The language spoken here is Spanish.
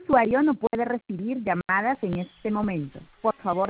usuario no puede recibir llamadas en este momento. Por favor,